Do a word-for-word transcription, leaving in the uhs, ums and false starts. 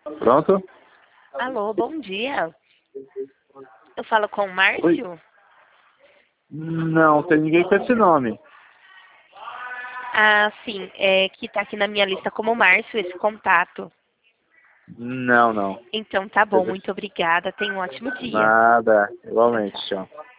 Pronto? Alô, bom dia. Eu falo com o Márcio? Oi. Não, tem ninguém com esse nome. Ah, sim, é que tá aqui na minha lista como Márcio esse contato. Não, não. Então tá bom, muito obrigada. Tenha um ótimo dia. Nada. Tchau, Igualmente, tchau. tchau.